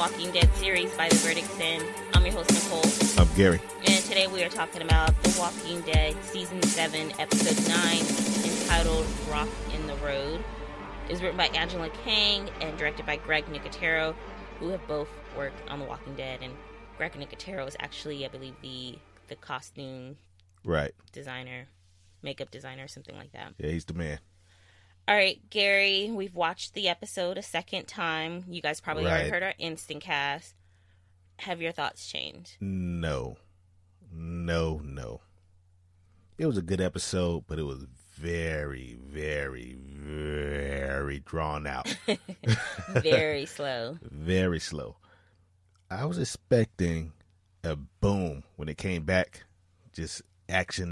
Walking Dead series by The Verdict's End. I'm your host, Nicole. I'm Gary. And today we are talking about The Walking Dead Season 7, Episode 9, entitled Rock in the Road. It was written by Angela Kang and directed by Greg Nicotero, who have both worked on The Walking Dead. And Greg Nicotero is actually, I believe, the costume designer, makeup designer, something like that. Yeah, he's the man. All right, Gary, we've watched the episode a second time. You guys probably already heard our instant cast. Have your thoughts changed? No. It was a good episode, but it was very, very, very drawn out. Very slow. Very slow. I was expecting a boom when it came back. Just action.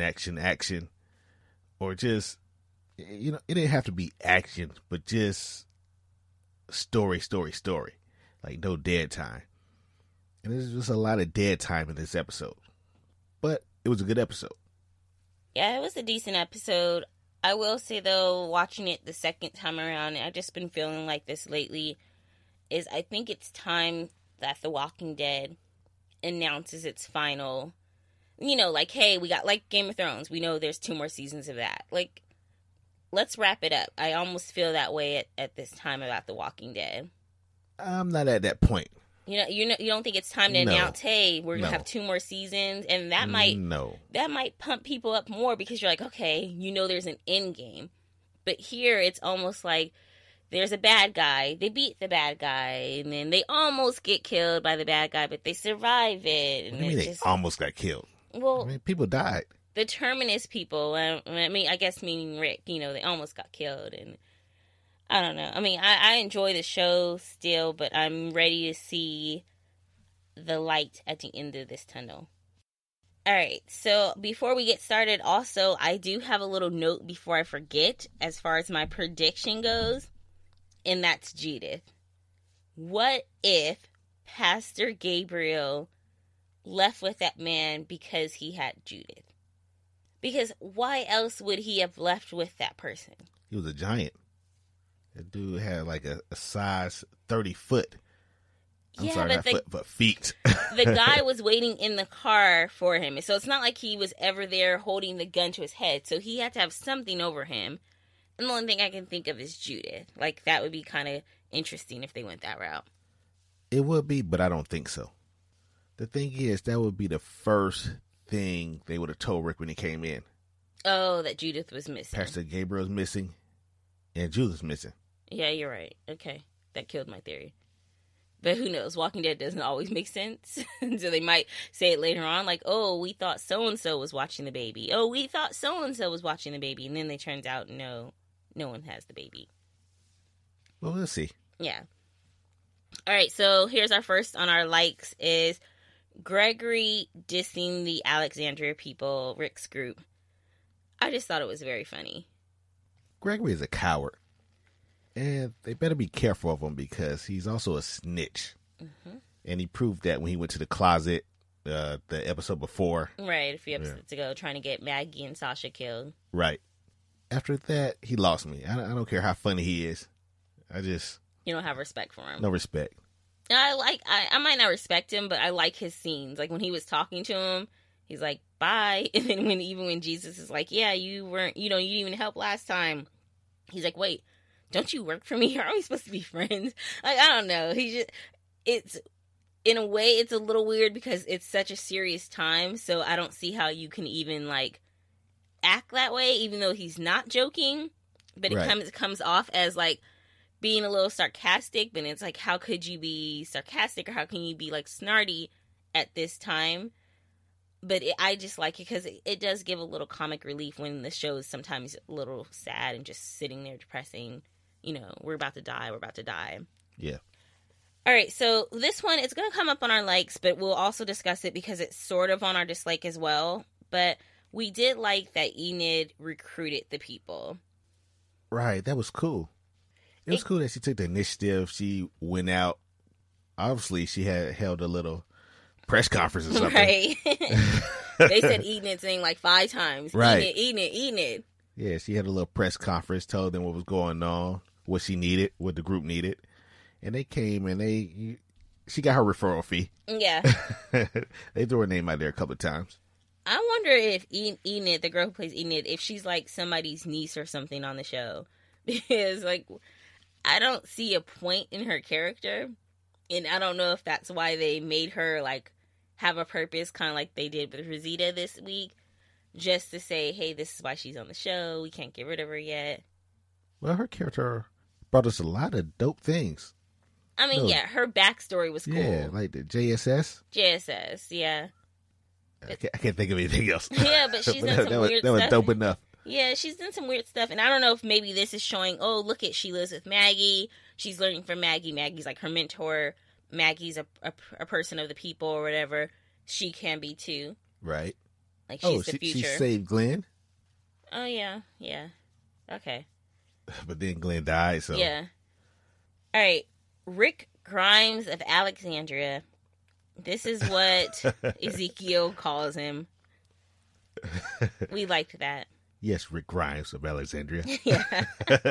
Or just, you know, it didn't have to be action, but just story. Like no dead time. And there's just a lot of dead time in this episode. But it was a good episode. Yeah, it was a decent episode. I will say, though, watching it the second time around, I've just been feeling like this lately, is I think it's time that The Walking Dead announces its final, you know, like, hey, we got, like Game of Thrones, we know there's 2 more seasons of that. Like, let's wrap it up. I almost feel that way at this time about The Walking Dead. I'm not at that point. You don't think it's time to announce, hey, we're gonna have 2 more seasons, and that might pump people up more because you're like, okay, you know, there's an end game. But here it's almost like there's a bad guy, they beat the bad guy, and then they almost get killed by the bad guy, but they survive it. And what do you mean they almost got killed? Well, I mean, people died. The Terminus people, I mean, I guess meaning Rick, you know, they almost got killed, and I don't know. I mean, I enjoy the show still, but I'm ready to see the light at the end of this tunnel. All right, so before we get started, also, I do have a little note before I forget as far as my prediction goes, and that's Judith. What if Pastor Gabriel left with that man because he had Judith? Because why else would he have left with that person? He was a giant. That dude had like a size 30 foot. But feet. The guy was waiting in the car for him. So it's not like he was ever there holding the gun to his head. So he had to have something over him. And the only thing I can think of is Judith. Like, that would be kind of interesting if they went that route. It would be, but I don't think so. The thing is, that would be the first thing they would have told Rick when he came in. Oh, that Judith was missing. Pastor Gabriel's missing, and Judith's missing. Yeah, you're right. Okay, that killed my theory. But who knows? Walking Dead doesn't always make sense. So they might say it later on, like, oh, we thought so-and-so was watching the baby. Oh, we thought so-and-so was watching the baby. And then it turns out, no one has the baby. Well, we'll see. Yeah. All right, so here's our first on our likes is Gregory dissing the Alexandria people, Rick's group. I just thought it was very funny. Gregory is a coward. And they better be careful of him because he's also a snitch. Mm-hmm. And he proved that when he went to the closet the episode before. Right, a few episodes ago, trying to get Maggie and Sasha killed. Right. After that, he lost me. I don't care how funny he is. You don't have respect for him. No respect. I might not respect him, but I like his scenes. Like when he was talking to him, he's like, bye. And then when Jesus is like, yeah, you didn't even help last time. He's like, wait. Don't you work for me? Are we supposed to be friends? Like, I don't know. It's, in a way, it's a little weird because it's such a serious time. So I don't see how you can even, like, act that way, even though he's not joking. But it comes off as, like, being a little sarcastic. But it's like, how could you be sarcastic or how can you be, like, snarty at this time? But I just like it because it does give a little comic relief when the show is sometimes a little sad and just sitting there depressing. You know, we're about to die. Yeah. All right, so this one, it's going to come up on our likes, but we'll also discuss it because it's sort of on our dislike as well. But we did like that Enid recruited the people. Right, that was cool. It was cool that she took the initiative. She went out. Obviously, she had held a little press conference or something. Right. They said Enid's name like 5 times. Right. Enid. Yeah, she had a little press conference, told them what was going on, what she needed, what the group needed. And they came and she got her referral fee. Yeah. They threw her name out there a couple of times. I wonder if Enid, the girl who plays Enid, if she's like somebody's niece or something on the show. Because, like, I don't see a point in her character. And I don't know if that's why they made her, like, have a purpose, kind of like they did with Rosita this week. Just to say, hey, this is why she's on the show. We can't get rid of her yet. Well, her character brought us a lot of dope things. I mean, yeah, her backstory was cool. Yeah, like the JSS. JSS, yeah. I can't think of anything else. Yeah, but she's done some weird stuff. That was dope enough. Yeah, she's done some weird stuff. And I don't know if maybe this is showing, oh, look at, she lives with Maggie. She's learning from Maggie. Maggie's like her mentor. Maggie's a person of the people or whatever. She can be too. Right. Like she's the future. She saved Glenn. Oh, yeah. Yeah. Okay. But then Glenn died, so. Yeah. All right. Rick Grimes of Alexandria. This is what Ezekiel calls him. We liked that. Yes, Rick Grimes of Alexandria. Yeah.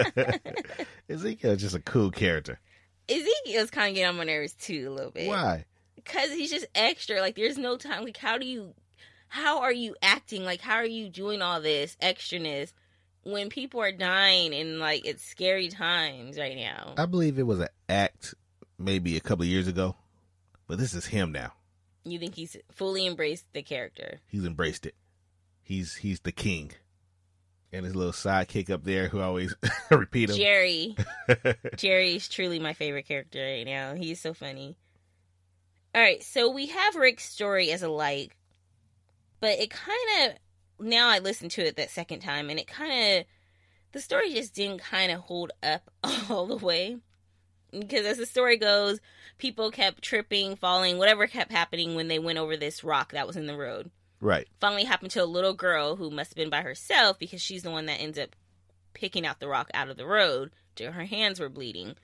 Ezekiel's just a cool character. Ezekiel's kind of getting on my nerves too a little bit. Why? Because he's just extra. Like, there's no time. Like, how are you acting? Like, how are you doing all this extraness when people are dying and, like, it's scary times right now? I believe it was an act maybe a couple of years ago, but this is him now. You think he's fully embraced the character? He's embraced it. He's the king. And his little sidekick up there who always repeat him. Jerry. Jerry's truly my favorite character right now. He's so funny. All right, so we have Rick's story as a like, but it kind of, now I listened to it that second time, and it kind of, the story just didn't kind of hold up all the way. Because as the story goes, people kept tripping, falling, whatever kept happening when they went over this rock that was in the road. Right. Finally happened to a little girl who must have been by herself because she's the one that ends up picking out the rock out of the road till her hands were bleeding.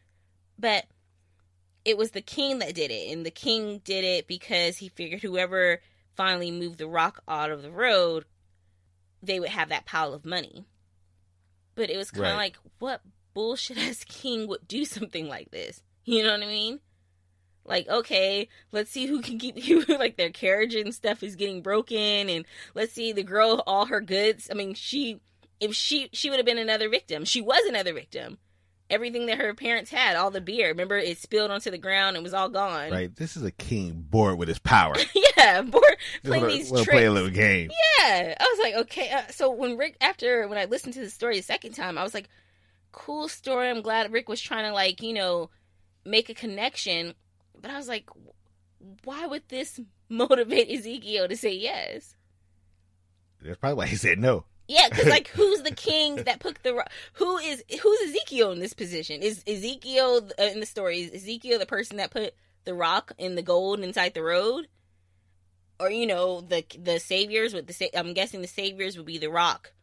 But it was the king that did it, and the king did it because he figured whoever finally moved the rock out of the road, they would have that pile of money. But it was kind of like, what bullshit-ass king would do something like this? You know what I mean? Like, okay, let's see who can keep you, like, their carriage and stuff is getting broken, and let's see the girl, all her goods. I mean, she would have been another victim. She was another victim. Everything that her parents had, all the beer, remember, it spilled onto the ground and was all gone. Right, this is a king bored with his power. Yeah, bored playing these tricks. Play a little game. Yeah, I was like, okay. So when I listened to the story the second time, I was like, cool story. I'm glad Rick was trying to, like, you know, make a connection. But I was like, why would this motivate Ezekiel to say yes? That's probably why he said no. Yeah, because, like, who's the king that put the... Who's Ezekiel in this position? Is Ezekiel, in the story, is Ezekiel the person that put the rock and the gold inside the road? Or, you know, the saviors, I'm guessing the saviors would be the rock.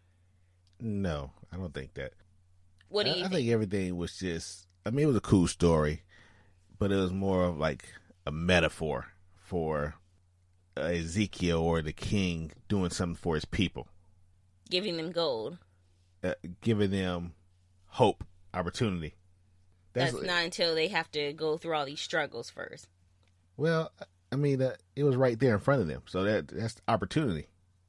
No, I don't think that. What do you think? I think everything was just... I mean, it was a cool story, but it was more of, like, a metaphor for Ezekiel or the king doing something for his people. Giving them gold. Giving them hope, opportunity. That's not until they have to go through all these struggles first. Well, I mean, it was right there in front of them. So that's the opportunity.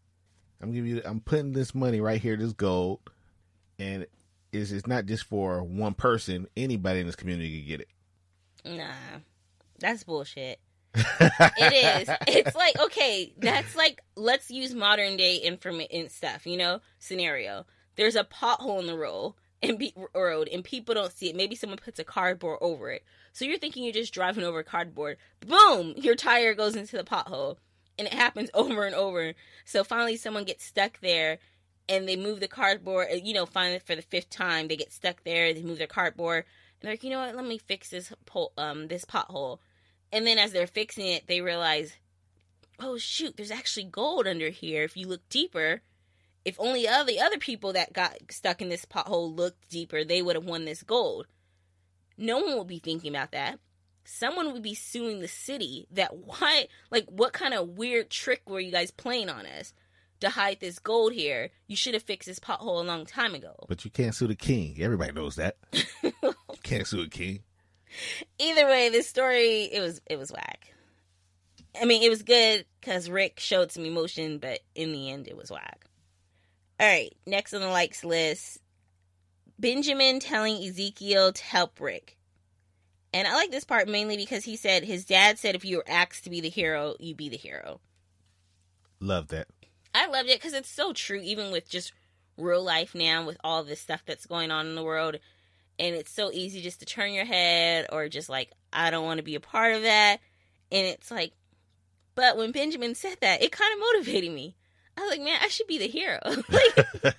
I'm putting this money right here, this gold, and it's not just for one person. Anybody in this community can get it. Nah, that's bullshit. It is. It's like, okay, that's like, let's use modern day information stuff, you know, scenario. There's a pothole in the road and people don't see it. Maybe someone puts a cardboard over it. So you're thinking you're just driving over cardboard. Boom! Your tire goes into the pothole. And it happens over and over. So finally someone gets stuck there and they move the cardboard, you know, finally for the 5th time, they get stuck there, they move their cardboard, and they're like, you know what, let me fix this pothole. And then as they're fixing it, they realize, oh, shoot, there's actually gold under here. If you look deeper, if only the other people that got stuck in this pothole looked deeper, they would have won this gold. No one will be thinking about that. Someone would be suing the city that why, like, what kind of weird trick were you guys playing on us to hide this gold here? You should have fixed this pothole a long time ago. But you can't sue the king. Everybody knows that. You can't sue a king. Either way, this story, it was whack. I mean, it was good because Rick showed some emotion, but in the end, it was whack. All right, next on the likes list, Benjamin telling Ezekiel to help Rick. And I like this part mainly because he said his dad said if you were asked to be the hero, you be the hero. Love that. I loved it because it's so true, even with just real life now, with all this stuff that's going on in the world. And it's so easy just to turn your head or just like, I don't want to be a part of that. And it's like, but when Benjamin said that, it kind of motivated me. I was like, man, I should be the hero. Like,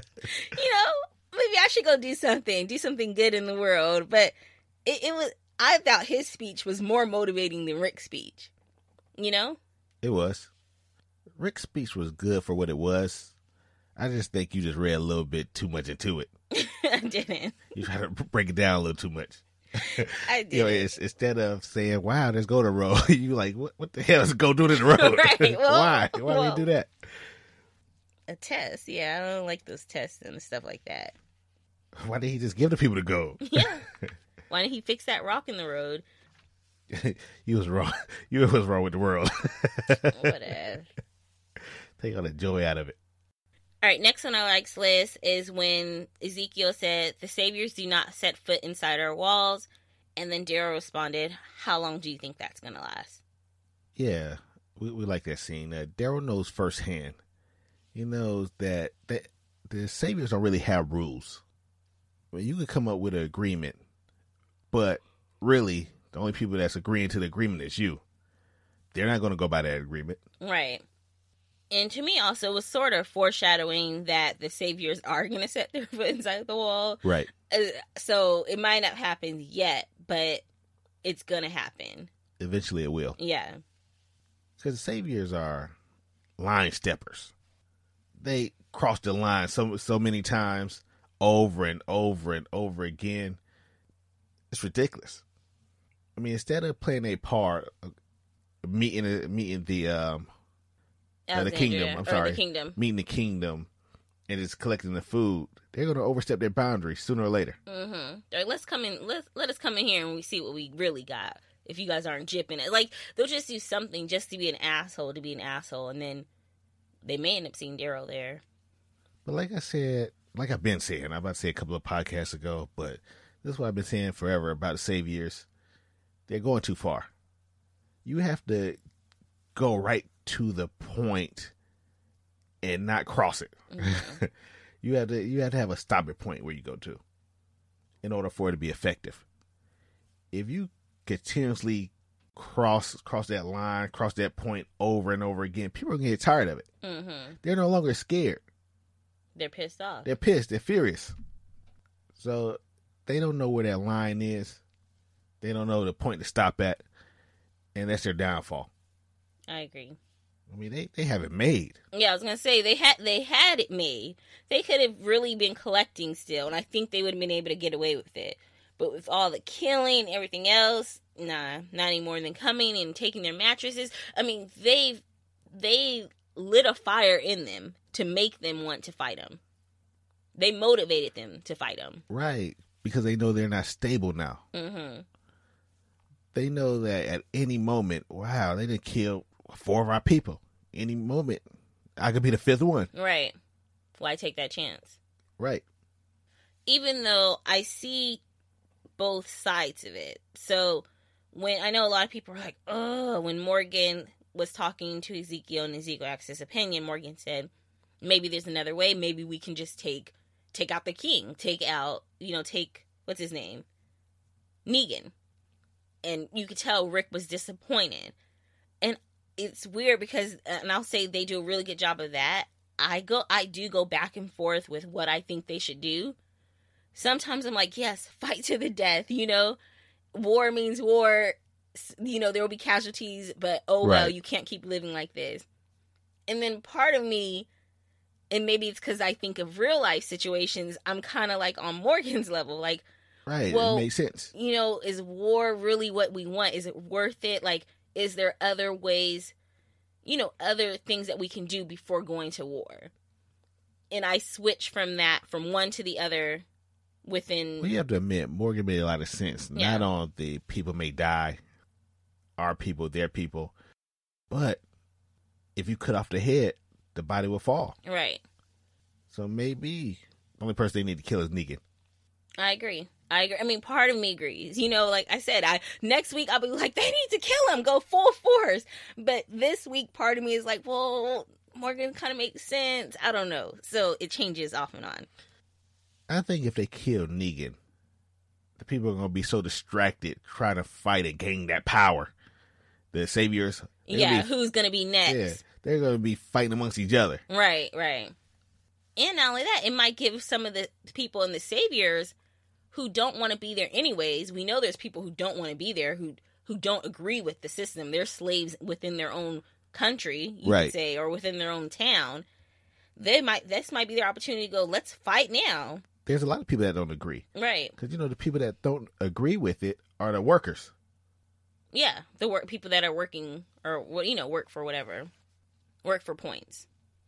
maybe I should go do something good in the world. But it was, I thought his speech was more motivating than Rick's speech. It was. Rick's speech was good for what it was. I just think you just read a little bit too much into it. I didn't. You try to break it down a little too much. I did. Instead of saying, wow, let's go to the road, you like, what the hell is go do to the road? Right. Well, Why do we do that? A test. Yeah, I don't like those tests and stuff like that. Why did he just give the people to go? Yeah. Why didn't he fix that rock in the road? You was wrong. You was wrong with the world. Whatever. Take all the joy out of it. All right, next on our likes list is when Ezekiel said, the saviors do not set foot inside our walls. And then Daryl responded, how long do you think that's going to last? Yeah, we like that scene. Daryl knows firsthand. He knows that the saviors don't really have rules. I mean, you can come up with an agreement, but really, the only people that's agreeing to the agreement is you. They're not going to go by that agreement. Right. And to me, also, it was sort of foreshadowing that the saviors are going to set their foot inside the wall. Right. So it might not happen yet, but it's going to happen. Eventually it will. Yeah. Because the saviors are line steppers. They cross the line so many times over and over and over again. It's ridiculous. I mean, instead of playing a part, meeting the kingdom. I'm sorry, the kingdom. Meeting the kingdom, and just collecting the food. They're going to overstep their boundaries sooner or later. Mm-hmm. Like, let us come in here and we see what we really got. If you guys aren't jipping it, like they'll just do something just to be an asshole, and then they may end up seeing Daryl there. But like I said, like I've been saying, I'm about to say a couple of podcasts ago, but this is what I've been saying forever about the saviors. They're going too far. You have to go right to the point and not cross it. Mm-hmm. You have to have a stopping point where you go to in order for it to be effective. If you continuously cross that line, cross that point over and over again, people are going to get tired of it. Mm-hmm. They're no longer scared. They're pissed off. They're pissed. They're furious. So they don't know where that line is. They don't know the point to stop at. And that's their downfall. I agree. I mean, they have it made. Yeah, I was gonna say they had it made. They could have really been collecting still, and I think they would have been able to get away with it. But with all the killing and everything else, nah, not any more than coming and taking their mattresses. I mean, they lit a fire in them to make them want to fight them. They motivated them to fight them. Right, because they know they're not stable now. Mm-hmm. They know that at any moment, wow, they done killed 4 of our people. Any moment, I could be the 5th one. Right. Why take that chance? Right. Even though I see both sides of it. So when I know a lot of people are like, oh, when Morgan was talking to Ezekiel and Ezekiel asked his opinion, Morgan said, maybe there's another way. Maybe we can just take out the king. Take, what's his name? Negan. And you could tell Rick was disappointed. And it's weird because, and I'll say they do a really good job of that. I do go back and forth with what I think they should do. Sometimes I'm like, yes, fight to the death, war means war, there will be casualties, but oh well, you can't keep living like this. And then part of me, and maybe it's because I think of real life situations, I'm kind of like on Morgan's level, like, right, well, it makes sense. Is war really what we want? Is it worth it? Like, is there other ways, other things that we can do before going to war? And I switch from one to the other within. Well, you have to admit, Morgan made a lot of sense. Yeah. Not on the people may die, our people, their people, but if you cut off the head, the body will fall. Right. So maybe the only person they need to kill is Negan. I agree. I mean, part of me agrees. You know, like I said, next week I'll be like, they need to kill him, go full force. But this week, part of me is like, well, Morgan kind of makes sense. I don't know. So it changes off and on. I think if they kill Negan, the people are going to be so distracted trying to fight and gain that power. The saviors. Who's going to be next? Yeah, they're going to be fighting amongst each other. Right. And not only that, it might give some of the people in the saviors who don't want to be there anyways. We know there's people who don't want to be there, who don't agree with the system. They're slaves within their own country, you could say, or within their own town. This might be their opportunity to go, let's fight now. There's a lot of people that don't agree. Right. Because, the people that don't agree with it are the workers. Yeah, the people that are working, or work for whatever. Work for points.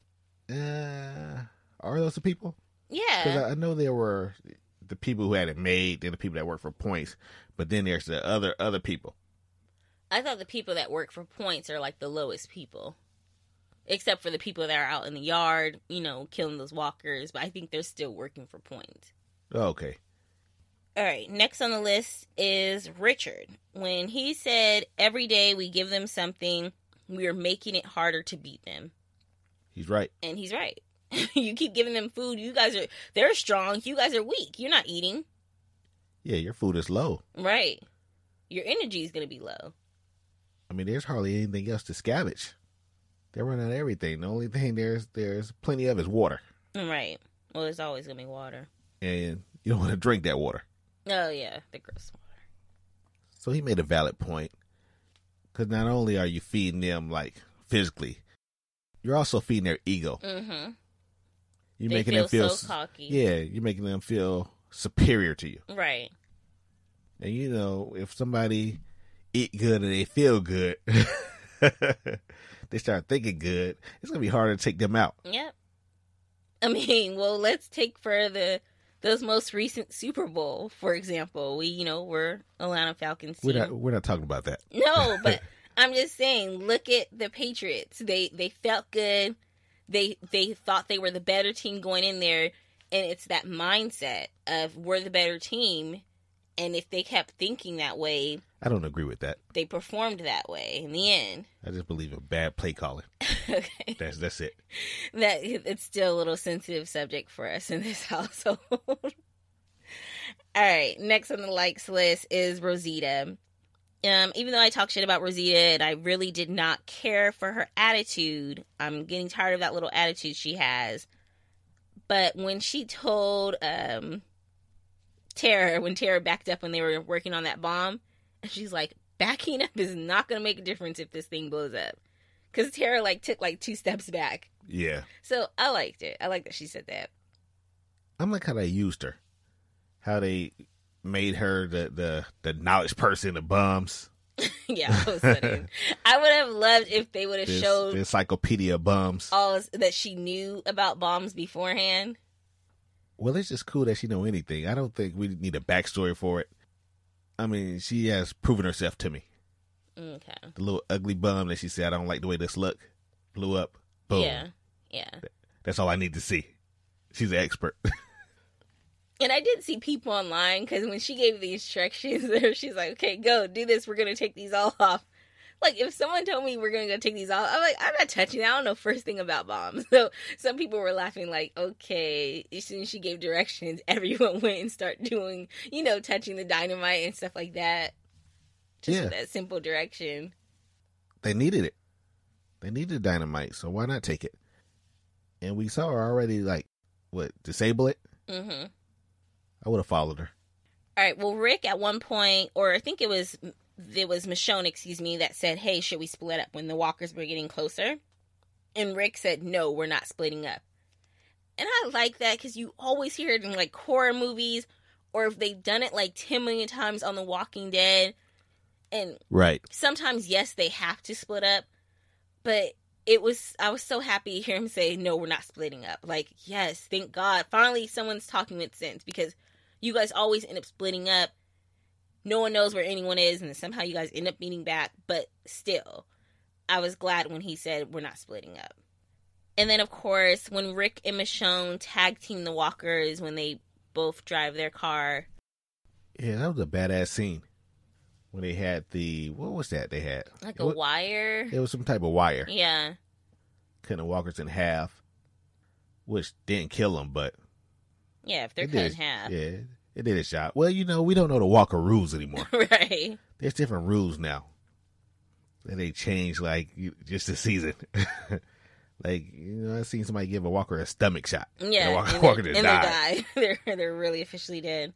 Are those the people? Yeah. Because I know there were the people who had it made, then the people that work for points, but then there's the other people. I thought the people that work for points are like the lowest people. Except for the people that are out in the yard, killing those walkers, but I think they're still working for points. Okay. All right, next on the list is Richard. When he said, every day we give them something, we are making it harder to beat them. He's right. And he's right. You keep giving them food. They're strong. You guys are weak. You're not eating. Yeah, your food is low. Right. Your energy is going to be low. I mean, there's hardly anything else to scavenge. They're running out of everything. The only thing there's plenty of is water. Right. Well, there's always going to be water. And you don't want to drink that water. Oh, yeah. The gross water. So he made a valid point. Because not only are you feeding them, like, physically, you're also feeding their ego. Mm-hmm. You're making them feel so cocky. Yeah, you're making them feel superior to you. Right. And if somebody eat good and they feel good, they start thinking good, it's gonna be harder to take them out. Yep. I mean, well, let's take for those most recent Super Bowl, for example. We're Atlanta Falcons team. We're not talking about that. No, but I'm just saying, look at the Patriots. They felt good. They thought they were the better team going in there, and it's that mindset of we're the better team, and if they kept thinking that way, I don't agree with that. They performed that way in the end. I just believe in bad play calling. Okay. That's it. That it's still a little sensitive subject for us in this household. All right, next on the likes list is Rosita. Even though I talk shit about Rosita and I really did not care for her attitude, I'm getting tired of that little attitude she has. But when she told Tara, when Tara backed up when they were working on that bomb, and she's like, backing up is not going to make a difference if this thing blows up. Because Tara took 2 steps back. Yeah. So I liked it. I like that she said that. I'm like how they used her. How they made her the knowledge person of bombs. Yeah, I was funny. I would have loved if they would have showed the encyclopedia of bombs. All that she knew about bombs beforehand. Well, it's just cool that she know anything. I don't think we need a backstory for it. I mean, she has proven herself to me. Okay. The little ugly bum that she said, I don't like the way this look, blew up. Boom. Yeah. That's all I need to see. She's an expert. And I did see people online, because when she gave the instructions, she's like, okay, go, do this. We're going to take these all off. Like, if someone told me we're going to go take these off, I'm like, I'm not touching that. I don't know first thing about bombs. So some people were laughing like, okay, as soon as she gave directions, everyone went and started doing, touching the dynamite and stuff like that. Just with that simple direction. They needed it. They needed dynamite, so why not take it? And we saw her already, disable it? Mm-hmm. I would have followed her. All right. Well, Rick at one point, or I think it was Michonne, that said, hey, should we split up when the walkers were getting closer? And Rick said, no, we're not splitting up. And I like that because you always hear it in horror movies, or if they've done it 10 million times on The Walking Dead. And right. Sometimes, yes, they have to split up, but I was so happy to hear him say, no, we're not splitting up. Yes, thank God. Finally, someone's talking with sense, because You guys always end up splitting up. No one knows where anyone is, and then somehow you guys end up meeting back. But still, I was glad when he said we're not splitting up. And then, of course, when Rick and Michonne tag team the walkers when they both drive their car. Yeah, that was a badass scene. When they had what was that they had? Like a wire? It was some type of wire. Yeah. Cutting the walkers in half, which didn't kill them, but... Yeah, if they're cut in half. Yeah, it did its job. Well, we don't know the walker rules anymore. Right. There's different rules now. And they change, just this season. I've seen somebody give a walker a stomach shot. Yeah, and the walker just died. They die. They're really officially dead.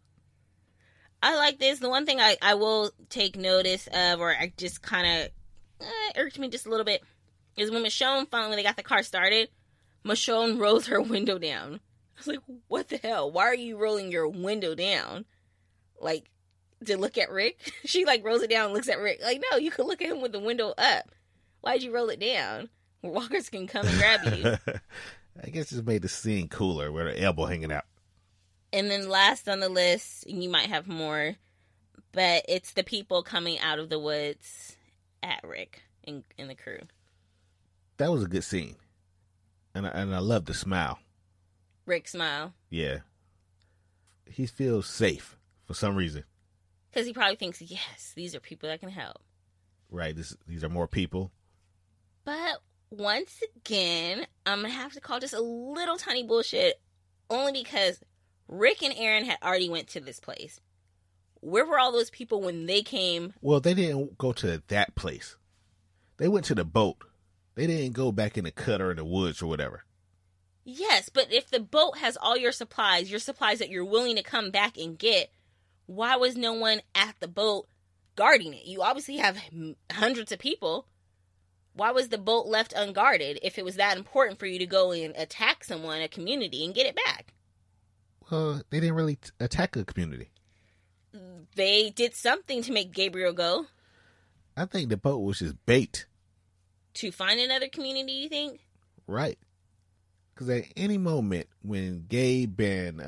I like this. The one thing I will take notice of, or I just kind of irked me just a little bit, is when Michonne finally, when they got the car started, Michonne rolls her window down. I was like, what the hell? Why are you rolling your window down? Like, to look at Rick? She, rolls it down and looks at Rick. Like, no, you could look at him with the window up. Why'd you roll it down? Walkers can come and grab you. I guess it made the scene cooler with her elbow hanging out. And then last on the list, and you might have more, but it's the people coming out of the woods at Rick and the crew. That was a good scene. And I love the smile. Rick's smile. Yeah. He feels safe for some reason. Because he probably thinks, yes, these are people that can help. Right. These are more people. But once again, I'm going to have to call this a little tiny bullshit, only because Rick and Aaron had already went to this place. Where were all those people when they came? Well, they didn't go to that place. They went to the boat. They didn't go back in the cut or in the woods or whatever. Yes, but if the boat has all your supplies that you're willing to come back and get, why was no one at the boat guarding it? You obviously have hundreds of people. Why was the boat left unguarded if it was that important for you to go and attack someone, a community, and get it back? Well, they didn't really attack a community. They did something to make Gabriel go. I think the boat was just bait. To find another community, you think? Right. Because at any moment when Gabe and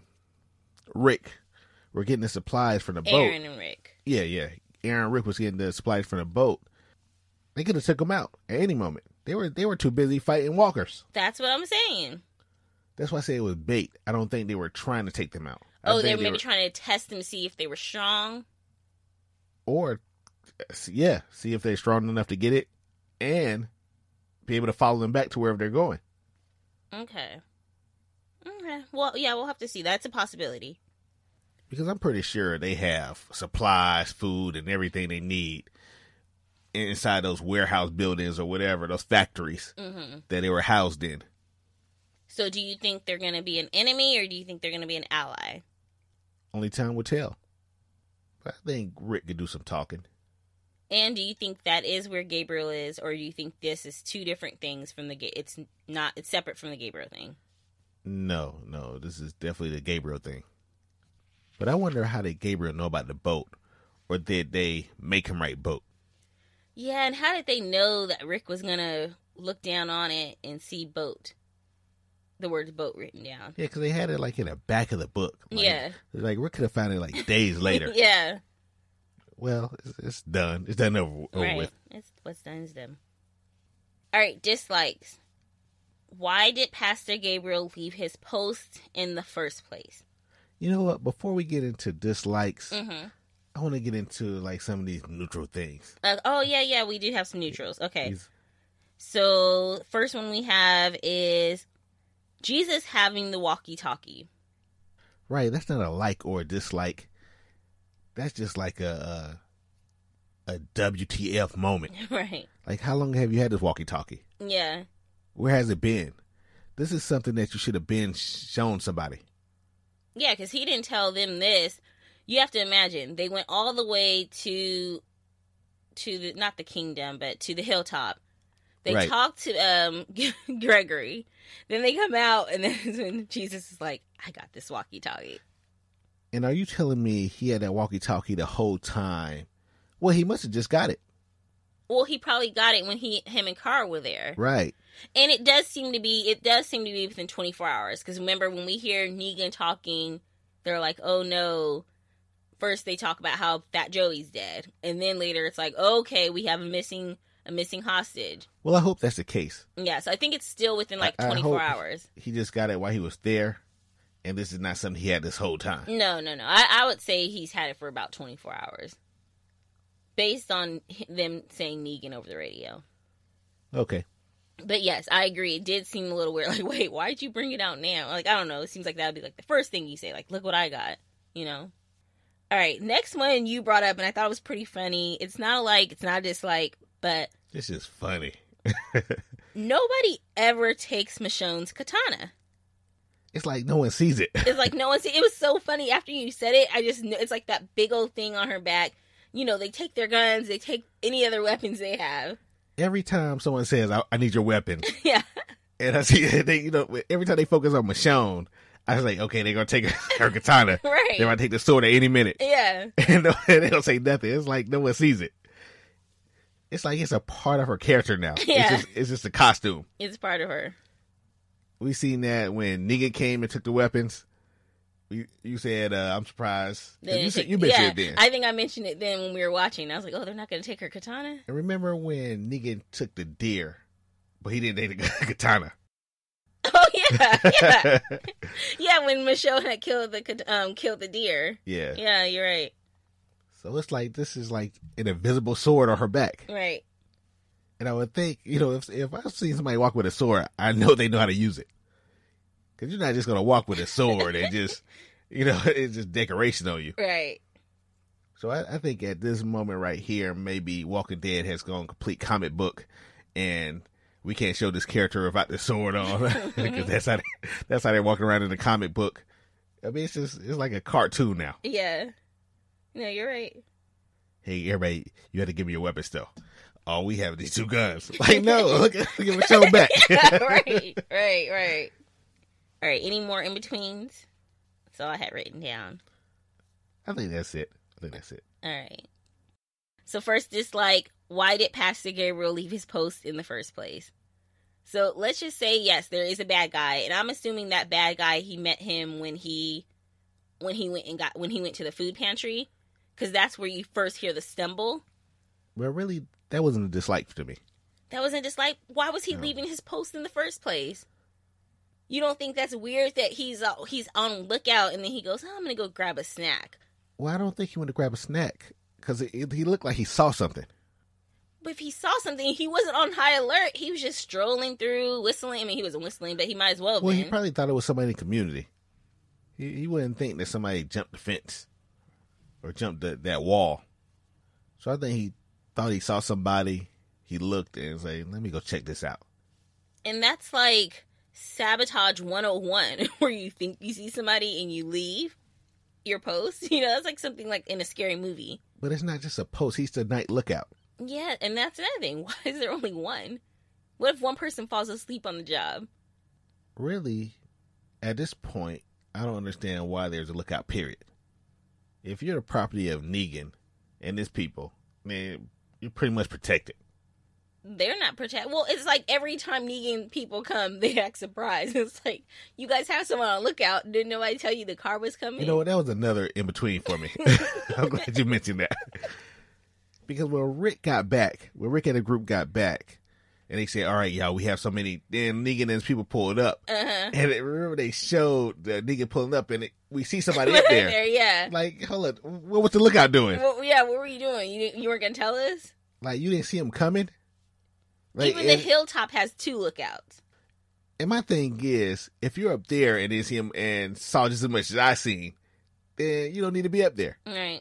Rick were getting the supplies from the boat. Aaron and Rick. Yeah. Aaron and Rick was getting the supplies from the boat. They could have took them out at any moment. They were too busy fighting walkers. That's what I'm saying. That's why I say it was bait. I don't think they were trying to take them out. They were maybe trying to test them to see if they were strong? Or, yeah, see if they're strong enough to get it and be able to follow them back to wherever they're going. Okay. Well, yeah, we'll have to see. That's a possibility. Because I'm pretty sure they have supplies, food, and everything they need inside those warehouse buildings or whatever, those factories that they were housed in. So do you think they're going to be an enemy or do you think they're going to be an ally? Only time will tell. But I think Rick could do some talking. And do you think that is where Gabriel is, or do you think this is two different things from it's separate from the Gabriel thing? No, this is definitely the Gabriel thing. But I wonder, how did Gabriel know about the boat? Or did they make him write boat? Yeah, and how did they know that Rick was going to look down on it and see boat? The word boat written down. Yeah, because they had it in the back of the book. Yeah. Rick could have found it days later. Yeah. Well, it's done. It's done over with. What's done is done. All right, dislikes. Why did Pastor Gabriel leave his post in the first place? You know what? Before we get into dislikes, I want to get into some of these neutral things. Yeah, we do have some neutrals. Okay. So, first one we have is Jesus having the walkie-talkie. Right, that's not a like or a dislike. That's just a WTF moment. Right. How long have you had this walkie-talkie? Yeah. Where has it been? This is something that you should have been shown somebody. Yeah, because he didn't tell them this. You have to imagine, they went all the way to the, not the kingdom, but to the hilltop. They talked to Gregory. Then they come out, and then when Jesus is like, I got this walkie-talkie. And are you telling me he had that walkie-talkie the whole time? Well, he must have just got it. Well, he probably got it when him and Carl were there. Right. And it does seem to be within 24 hours. Because remember, when we hear Negan talking they're like, oh no. First they talk about how Fat Joey's dead, and then later it's like, okay, we have a missing hostage. Well, I hope that's the case. Yeah, so I think it's still within like 24 hours. He just got it while he was there, and this is not something he had this whole time. No. I would say he's had it for about 24 hours. Based on them saying Negan over the radio. Okay. But yes, I agree. It did seem a little weird. Like, wait, why'd you bring it out now? Like, I don't know. It seems like that would be like the first thing you say. Like, look what I got. You know? All right, next one you brought up, and I thought it was pretty funny. It's not a like, it's not a dislike, but... This is funny. Nobody ever takes Michonne's katana. It's like no one sees it. It's like no one sees it. It was so funny. After you said it, I just knew. It's like that big old thing on her back. You know, they take their guns, they take any other weapons they have. Every time someone says, I need your weapon. Yeah. And I see, every time they focus on Michonne, I was like, okay, they're going to take her katana. Right. They're going to take the sword at any minute. Yeah. And they don't say nothing. It's like no one sees it. It's like it's a part of her character now. Yeah. It's just a costume. It's part of her. We seen that when Negan came and took the weapons. You said, I'm surprised. You mentioned it then. I think I mentioned it then when we were watching. I was like, oh, they're not going to take her katana? And remember when Negan took the deer, but he didn't take the katana? Oh, yeah. Yeah, when Michonne had killed the deer. Yeah. Yeah, you're right. So it's like, this is like an invisible sword on her back. Right. And I would think, if I see somebody walk with a sword, I know they know how to use it. Because you're not just going to walk with a sword and just, it's just decoration on you. Right. So I think at this moment right here, maybe Walking Dead has gone complete comic book, and we can't show this character without the sword on, because that's how they're walking around in the comic book. I mean, it's like a cartoon now. Yeah. No, you're right. Hey, everybody, you have to give me your weapons, though. Oh, we have these two guns. Like, no, look at Michonne back. Right. All right, any more in-betweens? That's all I had written down. I think that's it. All right. So first, dislike, why did Pastor Gabriel leave his post in the first place? So let's just say, yes, there is a bad guy, and I'm assuming that bad guy, he met him when he went to the food pantry, because that's where you first hear the stumble. Well, really, that wasn't a dislike to me. That wasn't a dislike? Why was he leaving his post in the first place? You don't think that's weird that he's on lookout and then he goes, I'm going to go grab a snack? Well, I don't think he went to grab a snack because he looked like he saw something. But if he saw something, he wasn't on high alert. He was just strolling through, whistling. I mean, he wasn't whistling, but he might as well have been. Well, he probably thought it was somebody in the community. He wouldn't think that somebody jumped the fence or jumped that wall. So I think he thought he saw somebody. He looked and said, let me go check this out. And that's like Sabotage 101, where you think you see somebody and you leave your post. That's like something like in a scary movie. But it's not just a post. He's the night lookout. Yeah, and that's another thing. Why is there only one? What if one person falls asleep on the job? Really, at this point, I don't understand why there's a lookout period. If you're the property of Negan and his people, man, you're pretty much protected. They're not protected. Well, it's like every time Negan people come, they act surprised. It's like, you guys have someone on lookout. Didn't nobody tell you the car was coming? You know what? That was another in-between for me. I'm glad you mentioned that. Because when Rick and the group got back, and they said, all right, y'all, we have so many, then Negan and his people pulled up. Uh-huh. And remember they showed Negan pulling up, and we see somebody up there. Yeah. Like, hold on, what was the lookout doing? Well, yeah, what were you doing? You weren't going to tell us? Like, you didn't see him coming? Like, even the hilltop has 2 lookouts. And my thing is, if you're up there and didn't see him and saw just as much as I seen, then you don't need to be up there. Right.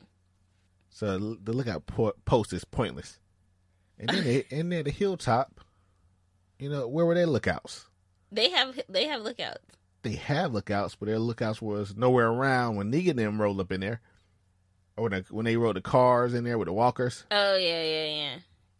So the lookout post is pointless. And then the hilltop, where were their lookouts? They have lookouts. They have lookouts, but their lookouts was nowhere around when Negan and them rolled up in there. Or when they rode the cars in there with the walkers. Oh, yeah.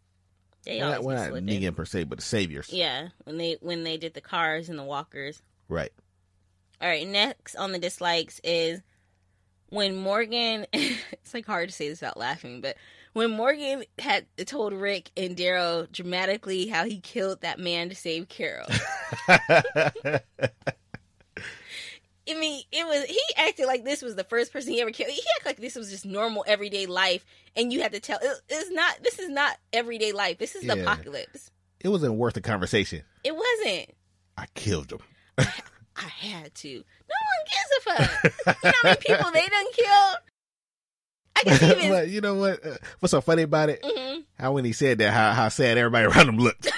Not Negan per se, but the saviors. Yeah, when they did the cars and the walkers. Right. All right, next on the dislikes is when Morgan, it's like hard to say this without laughing, but when Morgan had told Rick and Daryl dramatically how he killed that man to save Carol. I mean, he acted like this was the first person he ever killed. He acted like this was just normal everyday life, and you had to tell this is not everyday life. This is the apocalypse. It wasn't worth the conversation. It wasn't. I killed him. I had to. No one gives a fuck. You know how many people they done killed? I guess even... But you know what? What's so funny about it? Mm-hmm. How when he said that, how sad everybody around him looked.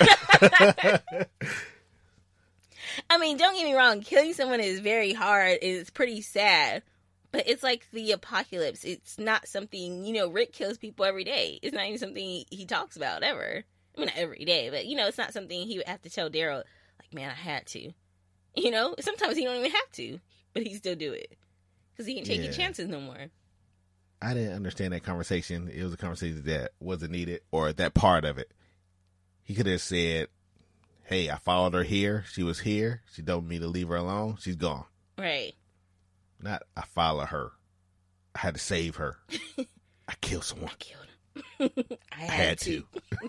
I mean, don't get me wrong. Killing someone is very hard. It's pretty sad. But it's like the apocalypse. It's not something, Rick kills people every day. It's not even something he talks about ever. I mean, not every day, but, it's not something he would have to tell Daryl, like, man, I had to. Sometimes he don't even have to, but he still do it. Because he ain't taking chances no more. I didn't understand that conversation. It was a conversation that wasn't needed, or that part of it. He could have said, hey, I followed her here. She was here. She told me to leave her alone. She's gone. Right. Not, I follow her. I had to save her. I killed someone. I killed him. I had to.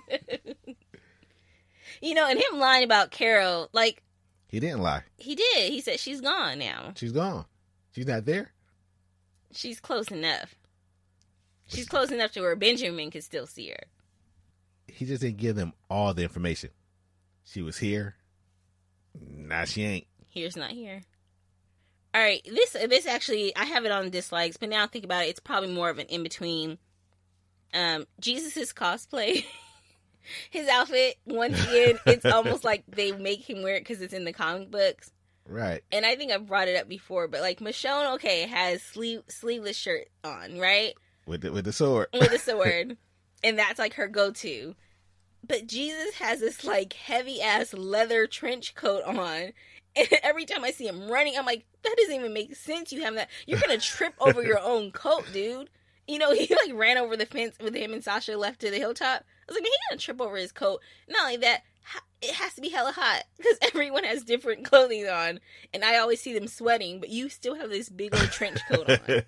And him lying about Carol, like... He didn't lie. He did. He said she's gone now. She's gone. She's not there. She's close enough. She's close enough to where Benjamin could still see her. He just didn't give them all the information. She was here. Nah, she ain't. Here's not here. All right, this actually, I have it on dislikes, but now I think about it, it's probably more of an in-between. Jesus' cosplay. His outfit, once again, it's almost like they make him wear it because it's in the comic books. Right. And I think I've brought it up before, but like Michonne, okay, has sleeveless shirt on, right? With the sword. With the sword. And that's like her go-to. But Jesus has this like heavy-ass leather trench coat on. And every time I see him running, I'm like, that doesn't even make sense. You have that. You're going to trip over your own coat, dude. He like ran over the fence with him and Sasha left to the hilltop. I was like, man, he gonna trip over his coat. Not only that, it has to be hella hot because everyone has different clothing on, and I always see them sweating, but you still have this big old trench coat on.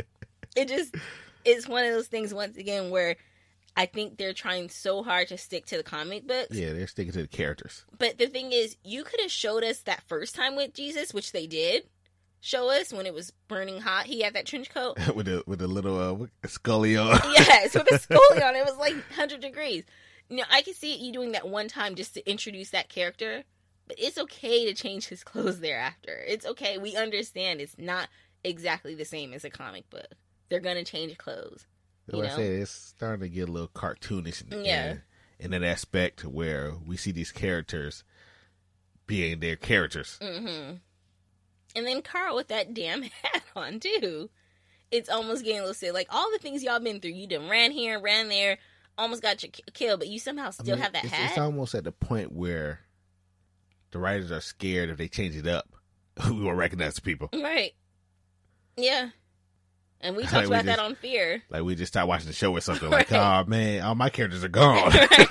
It's one of those things, once again, where I think they're trying so hard to stick to the comic books. Yeah, they're sticking to the characters. But the thing is, you could have showed us that first time with Jesus, which they did show us when it was burning hot. He had that trench coat with the little scully on. Yes, with a scully on. It was like 100 degrees. I can see you doing that one time just to introduce that character, but it's okay to change his clothes thereafter. It's okay. We understand it's not exactly the same as a comic book. They're gonna change clothes. Like I said, it's starting to get a little cartoonish in that aspect where we see these characters being their characters. Mm-hmm. And then Carl with that damn hat on, too. It's almost getting a little silly. Like, all the things y'all been through. You done ran here, ran there, almost got you killed, but you somehow still have that hat? It's almost at the point where the writers are scared if they change it up, we won't recognize the people. Right. Yeah. And we talked about that on Fear. Like, we just stopped watching the show or something. Right. Like, oh, man, all my characters are gone.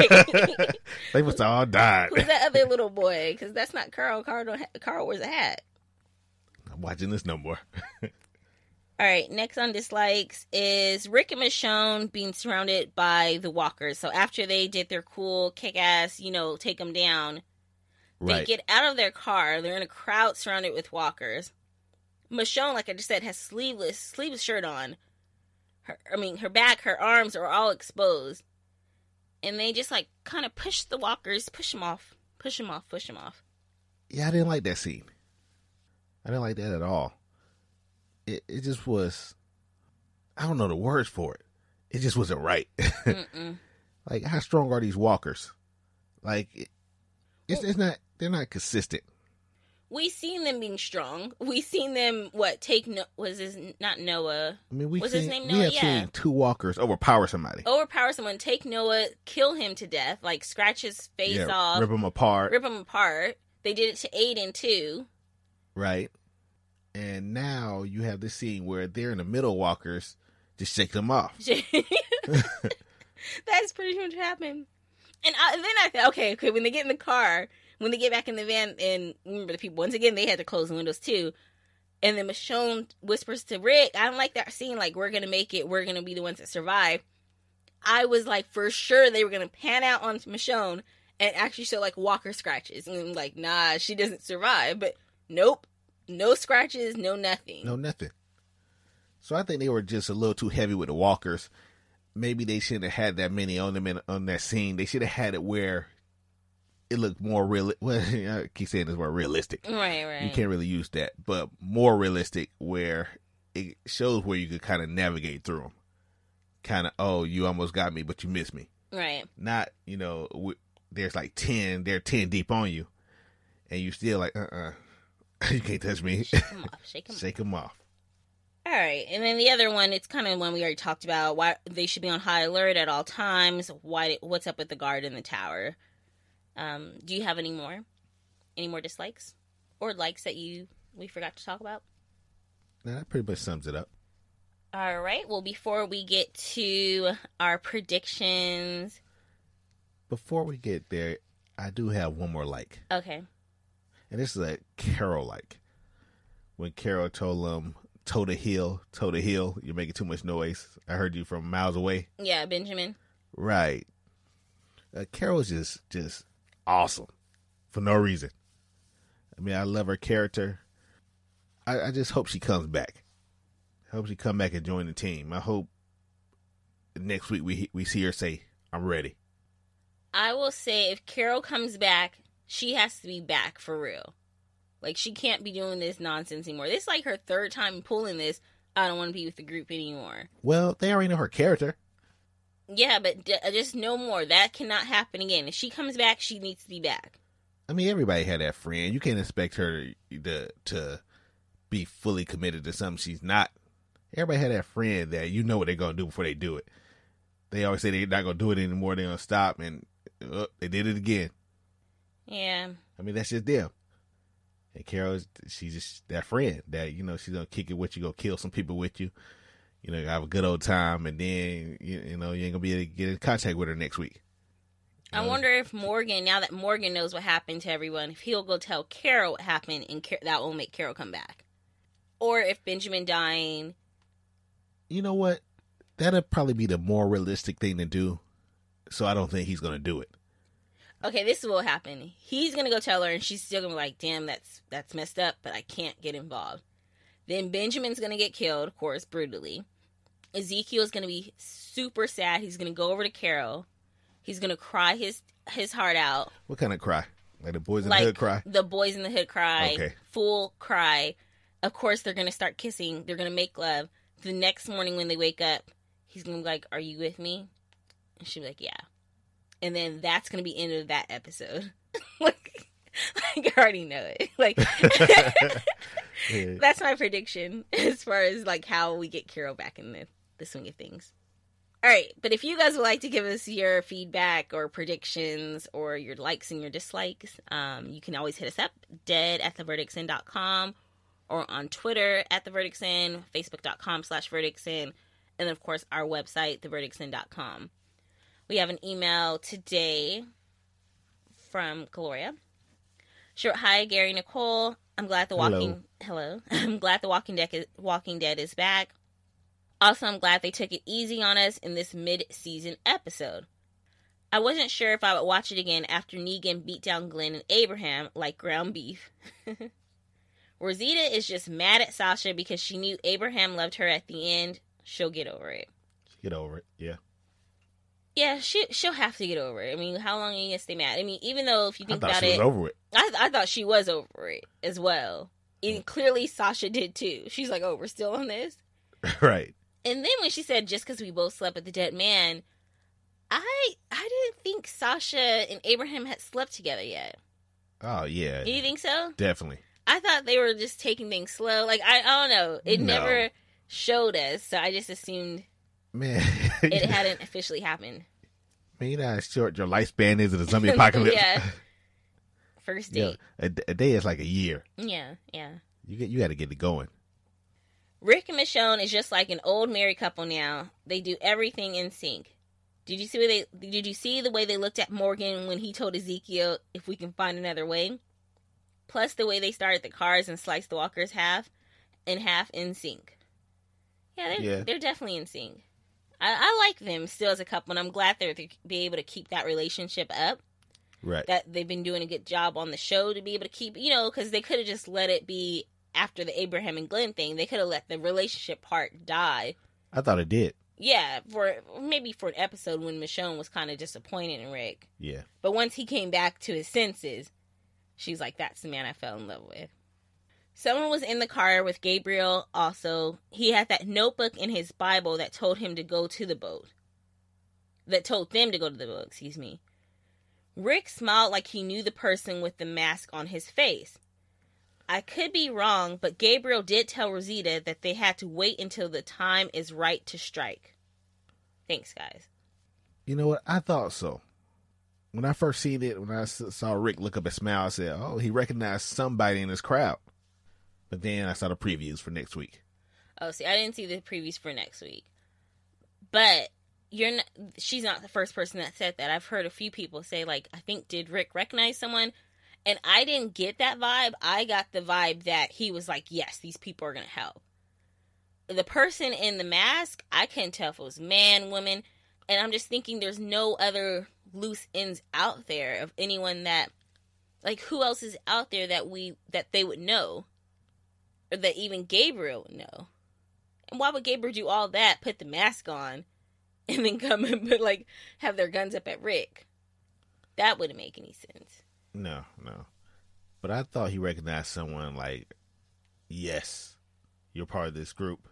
They must have all died. Who's that other little boy? Because that's not Carl. Carl wears a hat. I'm watching this no more. All right, next on dislikes is Rick and Michonne being surrounded by the walkers. So after they did their cool kick-ass, take them down, they get out of their car. They're in a crowd surrounded with walkers. Michonne, like I just said, has sleeveless shirt on. Her back, her arms are all exposed. And they just like kind of push the walkers, push them off. Yeah, I didn't like that scene. I didn't like that at all. It just was, I don't know the words for it. It just wasn't right. Like, how strong are these walkers? Like, it's not, they're not consistent. We seen them being strong. We seen them, was his, not Noah. I mean, his name Noah? We have seen two walkers overpower somebody. Take Noah, kill him to death, like scratch his face off. Rip him apart. They did it to Aiden, too. Right. And now you have this scene where they're in the middle walkers, just shake them off. That's pretty much what happened. And then I thought, okay, when they get in the car, when they get back in the van, and remember the people, once again, they had to close the windows too. And then Michonne whispers to Rick, I don't like that scene, like, we're going to make it, we're going to be the ones that survive. I was like, for sure they were going to pan out on Michonne and actually show, like, walker scratches. And I'm like, nah, she doesn't survive. But nope. No scratches, no nothing. No nothing. So I think they were just a little too heavy with the walkers. Maybe they shouldn't have had that many on them on that scene. They should have had it where it looked more real. Well, I keep saying this word realistic. Right. You can't really use that, but more realistic where it shows where you could kind of navigate through them. Kind of, oh, you almost got me, but you missed me. Right. Not, there's like 10, they're 10 deep on you, and you still like, you can't touch me. Shake them off. Shake them off. All right. And then the other one, it's kind of one we already talked about. Why they should be on high alert at all times. What's up with the guard in the tower? Do you have any more? Any more dislikes? Or likes that we forgot to talk about? No, that pretty much sums it up. All right. Well, before we get to our predictions. Before we get there, I do have one more like. Okay. And this is a Carol like. When Carol told him, toe to heel, you're making too much noise. I heard you from miles away. Yeah, Benjamin. Right. Carol's just awesome for no reason. I mean, I love her character. I just hope she comes back. I hope she come back and join the team. I hope next week we see her say, I'm ready. I will say if Carol comes back, she has to be back for real. Like, she can't be doing this nonsense anymore. This is like her third time pulling this, I don't want to be with the group anymore. Well, they already know her character. Yeah, but just no more. That cannot happen again. If she comes back, she needs to be back. I mean, everybody had that friend. You can't expect her to be fully committed to something she's not. Everybody had that friend that you know what they're going to do before they do it. They always say they're not going to do it anymore. They're going to stop, and they did it again. Yeah. I mean, that's just them. And Carol, she's just that friend that, she's going to kick it with you, go kill some people with you. Have a good old time, and then, you ain't going to be able to get in contact with her next week. I wonder if Morgan, now that Morgan knows what happened to everyone, if he'll go tell Carol what happened, and that will make Carol come back. Or if Benjamin dying. You know what? That'd probably be the more realistic thing to do. So I don't think he's going to do it. Okay, this is what will happen. He's going to go tell her, and she's still going to be like, damn, that's messed up, but I can't get involved. Then Benjamin's going to get killed, of course, brutally. Ezekiel's going to be super sad. He's going to go over to Carol. He's going to cry his heart out. What kind of cry? Like the Boys in the Hood cry? The Boys in the Hood cry. Okay. Full cry. Of course, they're going to start kissing. They're going to make love. The next morning when they wake up, he's going to be like, are you with me? And she'll be like, yeah. And then that's going to be the end of that episode. like, I already know it. Like, yeah. That's my prediction as far as, like, how we get Carol back in the swing of things. All right, but if you guys would like to give us your feedback or predictions or your likes and your dislikes, you can always hit us up, dead@theverdictsend.com, or on Twitter @theverdictsend, facebook.com/verdictsend, and of course our website, theverdictsend.com. We have an email today from Gloria. Sure, hi Gary, Nicole. I'm glad I'm glad the Walking Dead is back. Also, I'm glad they took it easy on us in this mid-season episode. I wasn't sure if I would watch it again after Negan beat down Glenn and Abraham like ground beef. Rosita is just mad at Sasha because she knew Abraham loved her at the end. She'll get over it. Get over it, yeah. Yeah, she'll have to get over it. I mean, how long are you going to stay mad? I mean, even though if you think about it... I thought she was over it. I thought she was over it as well. And clearly Sasha did too. She's like, oh, we're still on this? Right. And then when she said, just because we both slept with the dead man, I didn't think Sasha and Abraham had slept together yet. Oh, yeah. Do you think so? Definitely. I thought they were just taking things slow. Like, I don't know. It never showed us, so I just assumed it hadn't officially happened. Man, you know how short your lifespan is in the zombie apocalypse? Yeah. First date. Yeah, a day is like a year. Yeah. You got to get it going. Rick and Michonne is just like an old married couple now. They do everything in sync. Did you see the way they looked at Morgan when he told Ezekiel if we can find another way? Plus the way they started the cars and sliced the walkers half in sync. Yeah, they're definitely in sync. I like them still as a couple, and I'm glad they're to be able to keep that relationship up. Right. That they've been doing a good job on the show to be able to keep, because they could have just let it be after the Abraham and Glenn thing. They could have let the relationship part die. I thought it did. Yeah, for maybe for an episode when Michonne was kind of disappointed in Rick. Yeah. But once he came back to his senses, she's like, that's the man I fell in love with. Someone was in the car with Gabriel also. He had that notebook in his Bible that told him to go to the boat. That told them to go to the boat, excuse me. Rick smiled like he knew the person with the mask on his face. I could be wrong, but Gabriel did tell Rosita that they had to wait until the time is right to strike. Thanks, guys. You know what? I thought so. When I first seen it, when I saw Rick look up and smile, I said, oh, he recognized somebody in this crowd. But then I saw the previews for next week. Oh, see, I didn't see the previews for next week. But she's not the first person that said that. I've heard a few people say, like, I think, did Rick recognize someone? And I didn't get that vibe. I got the vibe that he was like, yes, these people are going to help. The person in the mask, I couldn't tell if it was man, woman. And I'm just thinking there's no other loose ends out there of anyone that, like, who else is out there that they would know? Or that even Gabriel would know? And why would Gabriel do all that, put the mask on, and then come and have their guns up at Rick? That wouldn't make any sense. No. But I thought he recognized someone like, yes, you're part of this group.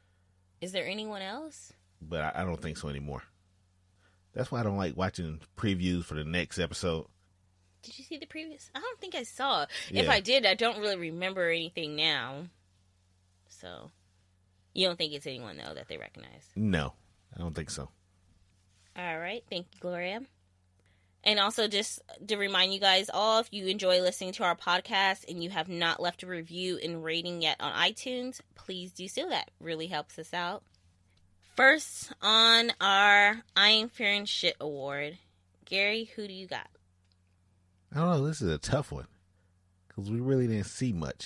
Is there anyone else? But I don't think so anymore. That's why I don't like watching previews for the next episode. Did you see the previous? I don't think I saw. Yeah. If I did, I don't really remember anything now. So, you don't think it's anyone, though, that they recognize? No, I don't think so. All right. Thank you, Gloria. And also, just to remind you guys all, if you enjoy listening to our podcast and you have not left a review and rating yet on iTunes, please do so. That really helps us out. First, on our I Ain't Fearing Shit award, Gary, who do you got? I don't know. This is a tough one because we really didn't see much.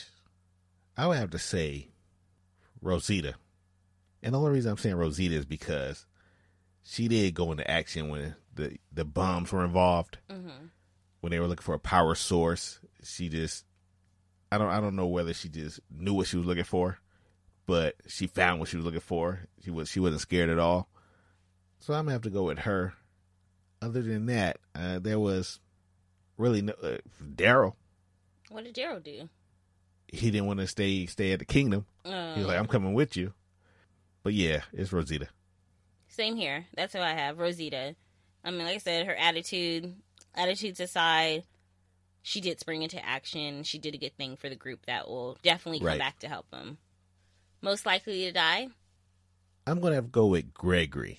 I would have to say Rosita. And the only reason I'm saying Rosita is because she did go into action when the bombs were involved. Mm-hmm. When they were looking for a power source, she just, I don't know whether she just knew what she was looking for, but she found what she was looking for. She wasn't scared at all. So I'm gonna have to go with her. Other than that, there was really no Daryl. What did Daryl do? He didn't want to stay at the kingdom. He was like, I'm coming with you. But yeah, it's Rosita. Same here. That's who I have, Rosita. I mean, like I said, her attitudes aside, she did spring into action. She did a good thing for the group that will definitely come back to help them. Most likely to die? I'm going to have to go with Gregory.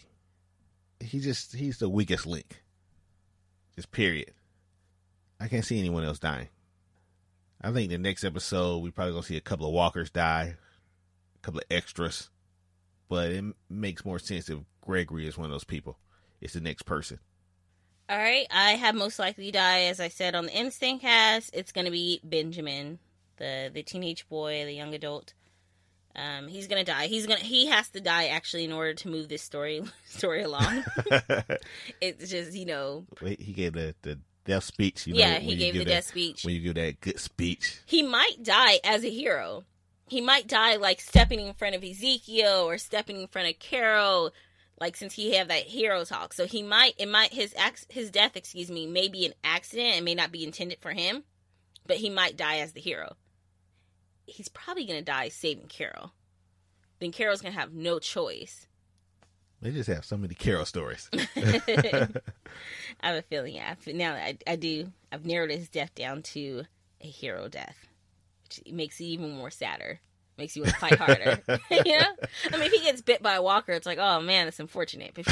He's the weakest link. Just period. I can't see anyone else dying. I think the next episode, we probably going to see a couple of walkers die, a couple of extras. But it makes more sense if Gregory is one of those people. It's the next person. All right. I have most likely die, as I said on the Instant Cast. It's going to be Benjamin, the teenage boy, the young adult. He's going to die. He has to die, actually, in order to move this story along. It's just, Wait, he gave the death speech. He gave the death speech. When you give that good speech. He might die as a hero. He might die like stepping in front of Ezekiel or stepping in front of Carol, like since he have that hero talk. So his death, may be an accident and may not be intended for him, but he might die as the hero. He's probably going to die saving Carol. Then Carol's going to have no choice. They just have so many Carol stories. I have a feeling, yeah. Now I do. I've narrowed his death down to a hero death. Which makes it even more sadder. Makes you want to fight harder. You know? I mean, if he gets bit by a walker, it's like, oh man, that's unfortunate. But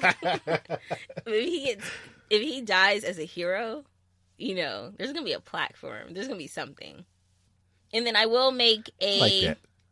if he dies as a hero, there's gonna be a plaque for him. There's gonna be something. And then I will make a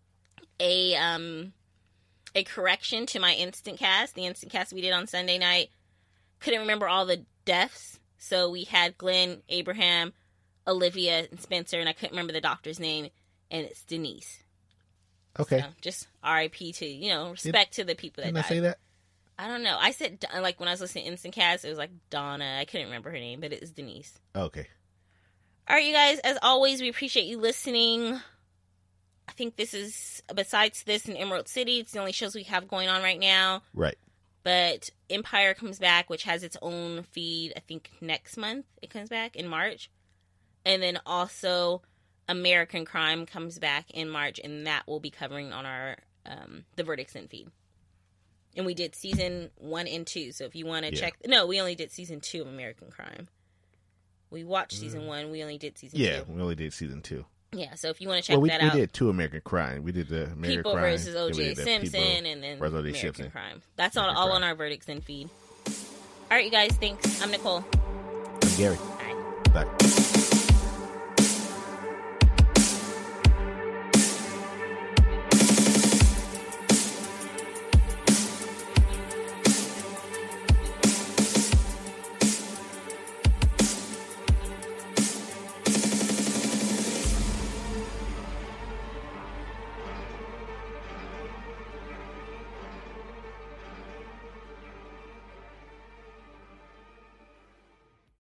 correction to my instant cast. The instant cast we did on Sunday night. Couldn't remember all the deaths, so we had Glenn, Abraham, Olivia, and Spencer, and I couldn't remember the doctor's name, and it's Denise. Okay. So just R.I.P. to, respect to the people that died. Didn't I say that? I don't know. I said, like, when I was listening to Instant Cast, it was like Donna. I couldn't remember her name, but it was Denise. Okay. All right, you guys, as always, we appreciate you listening. I think this is, besides this and Emerald City, it's the only shows we have going on right now. Right. But Empire comes back, which has its own feed. I think next month it comes back in March. And then also American Crime comes back in March, and that will be covering on our the Verdicts In feed. And we did season 1 and 2. So if you want to check, no, we only did season 2 of American Crime. We watched season 1. We only did season 2. Yeah, we only did season 2. Yeah, so if you want to check that out. We did 2 American Crime. We did the American People Crime. versus O.J. Simpson, and then American Crime. That's all on our Verdicts In feed. All right, you guys, thanks. I'm Nicole. I'm Gary. Bye. Bye.